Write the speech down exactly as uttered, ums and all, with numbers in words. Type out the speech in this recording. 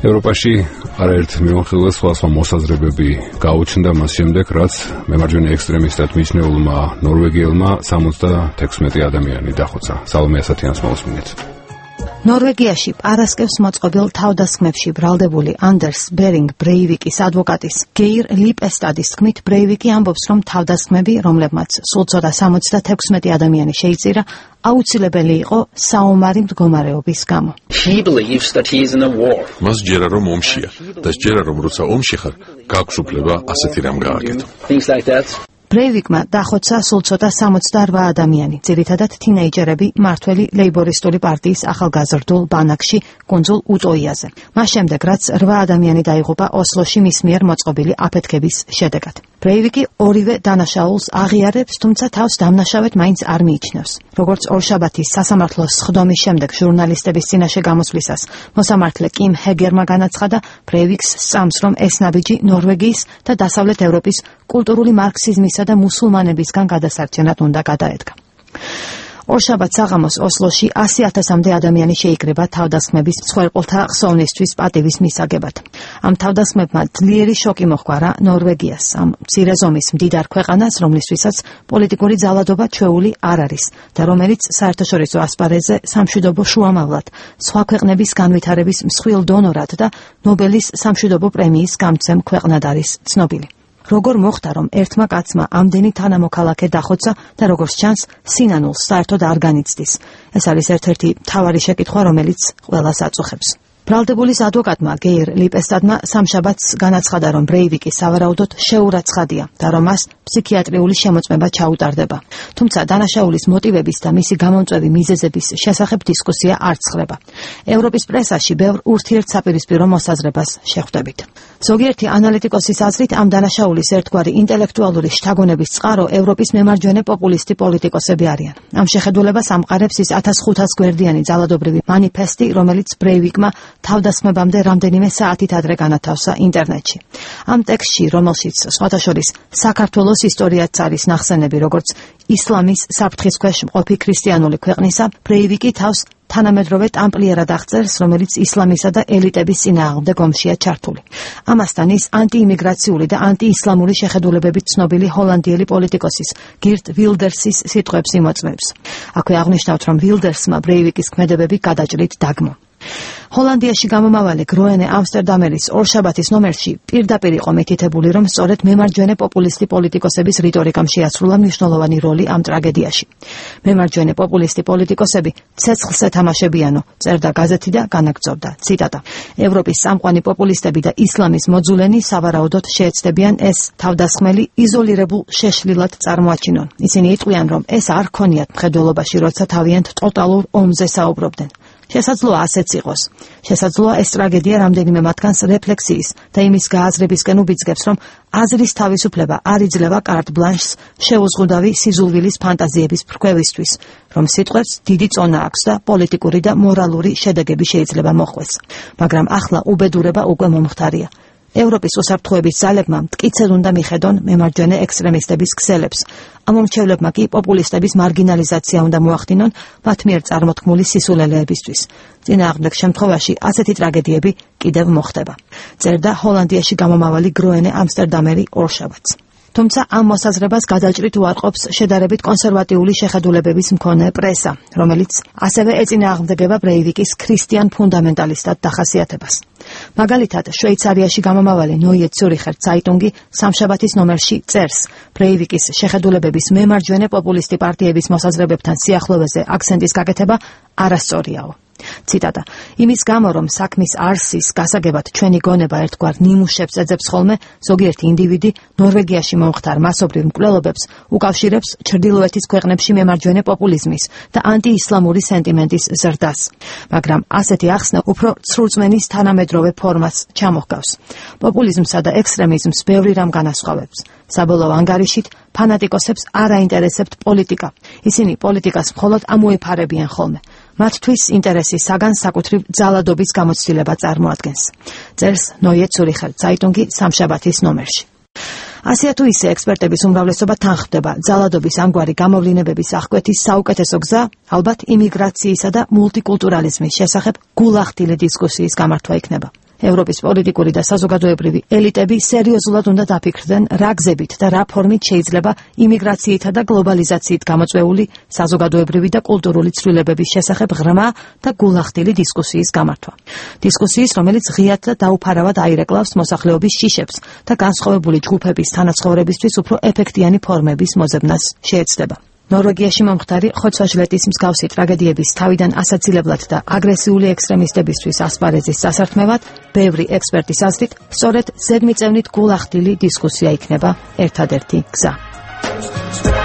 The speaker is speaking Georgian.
ევროპაში არაერთ მიმოხილვას სხვა სხვა მოსაზრებები გაუჩნდა მას შემდეგ, რაც მემარჯვენე ექსტრემისტად მიჩნეულმა ნორვეგიელმა სამოცდათექვსმეტი ადამიანი დახოცა. სალომე ასათიანს მოусმინეთ. ნორვეგიაში პარასკევს მოწყობილ თავდასხმებში ბრალდებული ანდერს ბერინგ ბრეივიკის ადვოკატის გეირ ლიპესტადის თქმით, ბრეივიკი ამბობს, რომ თავდასხმები, რომლებმაც სულ ცოტა სამოცდათექვსმეტი ადამიანი შეიწირა, აუცილებელი იყო საომარი მდგომარეობის გამო. მას ჯერა რომ ომშია და ჯერა რომ როცა ომში ხარ, გაქვს უფლება ასეთი რამ გააკეთო. ბრეივიკმა დახოცა სულ ცოტა სამოცდაოთხ ადამიანი, ძირითადად თინეიჯერები მართველი ლეიბორისტული პარტიის ახალგაზრდულ ბანაკში კუნძულ უტოიაზე. მას შემდეგ, რაც რვა ადამიანი დაიღუპა ოსლოში მის მიერ მოწყობილი აფეთქების შედეგად. ბრეივიკი ორივე დანაშაულს აღიარებს, თუმცა თავს დამნაშავედ მაინც არ მიიჩნევს. როგორც ორშაბათის სასამართლოს სხდომის შემდეგ ჟურნალისტების წინაშე გამოსვლისას მოსამართლე კიმ ჰეგერმა განაცხადა, ბრეივიკს სწამს, რომ ეს ნაბიჯი ნორვეგიის და დასავლეთ ევროპის კულტურული მარქსიზმისა და მუსულმანებისგან გადასარჩენად უნდა გადაედგა. ორშაბათს საღამოს ოსლოში ასი ათასამდე ადამიანი შეიკრიბა თავდასხმების მსხვერპლთა ხსოვნისთვის პატივის მისაგებად. ამ თავდასხმებმა ძლიერი შოკი მოჰყარა ნორვეგიას, ამ მცირე ზომის მდიდარ ქვეყანას, რომლისთვისაც პოლიტიკური ძალადობა ჩვეული არ არის და რომელიც საერთაშორისო ასპარეზზე სამშვიდობო შუამავლად, სხვა ქვეყნების განვითარების მსხვილ დონორად და ნობელის სამშვიდობო პრემიის გამცემ ქვეყნად არის ცნობილი. როგორ მოხდა, რომ ერთმა კაცმა ამდენი თანამოქალაქე დახოცა და როგორც ჩანს, სინანულს საერთოდ არ განიცდის. ეს არის ერთ-ერთი მთავარი შეკითხვა, რომელიც ყველას აწუხებს. ბრალდებულის ადვოკატმა გეირ ლიპესტადმა სამშაბათს განაცხადა, რომ ბრეივიკი სავარაუდოდ შეურაცხადია და რომ მას ფსიქიატრიული შემოწმება ჩაუტარდება. თუმცა დანაშაულის მოტივების და მისი გამომწვევი მიზეზების შესახებ დისკუსია არ ცხრება. ევროპის პრესაში ბევრ ურთიერთსაპირისპირო მოსაზრებას შეხვდებით. ზოგიერთი ანალიტიკოსის აზრით, ამ დანაშაულის ერთგვარი ინტელექტუალური შთაგონების წყარო ევროპის მემარჯვენე პოპულისტი პოლიტიკოსები არიან. ამ შეხედულებას ამყარებს ის ათას ხუთას გვერდიანი ძალადობრივი მანიფესტი, რომელიც ბრეივიკმა თავდასხმებამდე რამდენიმე საათით ადრე განათავსა ინტერნეტში. ამ ტექსტში, რომელშიც სხვათა შორის საქართველოს ისტორიაც არის ნახსენები, როგორც ისლამის საფრთხის ქვეშ მყოფი ქრისტიანული ქვეყნისა, ბრეივიკი თავს თანამედროვე ტამპლიერად აღწერს, რომელიც ისლამისა და ელიტების წინააღმდეგ ომშია ჩართული. ამასთან ის ანტიიმიგრაციული და ანტიისლამური შეხედულებებით ცნობილი ჰოლანდიელი პოლიტიკოსის გირტ ვილდერსის სიტყვებს იმოწმებს. აქვე აღნიშნავთ, რომ ვილდერსმა ბრეივიკის ქმედებები გადაჭრით დაგმო. ჰოლანდიაში გამომავალი გროენე ამსტერდამელის ორშაბათის ნომერში პირდაპირ იყო მითითებული, რომ სწორედ მემარჯვენე პოპულისტი პოლიტიკოსების რიტორიკამ შეასრულა მნიშვნელოვანი როლი ამ ტრაგედიაში. მემარჯვენე პოპულისტი პოლიტიკოსები ცეცხლს ეთამაშებიანო, წერდა გაზეთი და განაგრძობდა. ციტატა: ევროპის სამყვანი პოპულისტები და ისლამის მოძულენი სავარაუდოდ შეეცდებიან ეს თავდასხმელი იზოლირებულ შეშლილად წარმოაჩინონ. ისინი იტყვიან, რომ ეს არ ქონიათ მხედველობაში, როცა თავიანთ ტოტალურ ომზე საუბრობდნენ. შესაძლოა ასეც იყოს. შესაძლოა ეს ტრაგედია რამდენიმე მათგანს რეფლექსიის და იმის გააზრებისკენ უბიძგებს, რომ აზრის თავისუფლება არ იძლევა კარტ ბლანშს შეუზღუდავი სიზულვილის ფანტაზიების ფრქვევისთვის, რომ სიტყვებს დიდი წონა აქვს და პოლიტიკური და მორალური შედეგები შეიძლება მოხვეს. მაგრამ ახლა უბედურება უკვე მომხდარია. ევროპის უსაფრთხოების ძალებმა მტკიცედ უნდა მიხედონ მემარჯვენე ექსტრემისტების ქსელებს. ამ მომრჩევლებმა კი პოპულისტების მარგინალიზაცია უნდა მოახდინონ მათ მიერ წარმოთქმული სისულელეებისთვის. წინააღმდეგ შემთხვევაში ასეთი ტრაგედიები კიდევ მოხდება. წერდა ჰოლანდიაში გამომავალი გროენე ამსტერდამელი ორშაბათს. თუმცა ამ მოსაზრებას გადაჭრით უარყოფს შედარებით კონსერვატიული შეხედულებების მქონე პრესა, რომელიც ასევე ეწინააღმდეგება ბრეივიკის ქრისტიან ფუნდამენტალისტად დახასიათებას. მაგალითად, შვეიცარიაში გამომავალი ნოიე ციურიხერ ცაიტუნგი სამშაბათის ნომერში წერს, ბრეივიკის შეხედულებების მემარჯვენე პოპულისტი პარტიების მოსაზრებებთან სიახლოვეზე აქცენტის გაკეთება არასწორიაო. ციტატა: იმის გამო, რომ საქმის არსის გასაგებად ჩვენი გონება ერთგვარ ნიმუშებს ეძებს ხოლმე, ზოგიერთი ინდივიდი ნორვეგიაში მომხდარ მასობრივ მკვლელობებს უკავშირებს ჩრდილოეთის ქვეყნებში მემარჯვენე პოპულიზმის და ანტიისლამური სენტიმენტის ზრდას. მაგრამ ასეთი ახსნა უფრო ცრუწმენის თანამედროვე ფორმას ჩამოჰგავს. პოპულიზმსა და ექსტრემიზმს ბევრი რამ განასხვავებს. საბოლოო ანგარიშით ფანატიკოსებს არ აინტერესებთ პოლიტიკა. ისინი პოლიტიკას მხოლოდ ამოეფარებიან ხოლმე. მათთვის ინტერესი საგან საკუთრივ ძალადობის გამოცდილება წარმოადგენს. წერს ნოიე ციურიხერ ცაიტუნგი სამშაბათის ნომერში. ასეა თუ ისე ექსპერტების უმრავლესობა თანხმდება, ძალადობის ამგვარი გამოვლინებების აღკვეთის საუკეთესო გზა ალბათ იმიგრაციისა და მულტიკულტურალიზმის შესახებ გულახდილი დისკუსიის გამართვა იქნება. ევროპის პოლიტიკური და საზოგადოებრივი ელიტები სერიოზულად უნდა დაფიქრდნენ, რა გზებით და რა ფორმით შეიძლება იმიგრაციითა და გლობალიზაციით გამოწვეული საზოგადოებრივი და კულტურული ცვლილებების შესახებ ღრმა და გულახდილი დისკუსიის გამართვა. დისკუსიის, რომელიც ღიად და დაუფარავად აირეკლავს მოსახლეობის შიშებს და განსხვავებული ჯგუფების თანაცხოვრებისთვის უფრო ეფექტიანი ფორმების მოძებნას შეეცდება. ნორვეგიაში მომხდარი ხოცვა-ჟლეტის მსგავსი ტრაგედიების თავიდან ასაცილებლად და აგრესიული ექსტრემისტებისთვის ასპარეზის სასართმევად, ბევრი ექსპერტის აზრით, სწორედ ზედმიწევნით გულახდილი დისკუსია იქნება ერთადერთი გზა.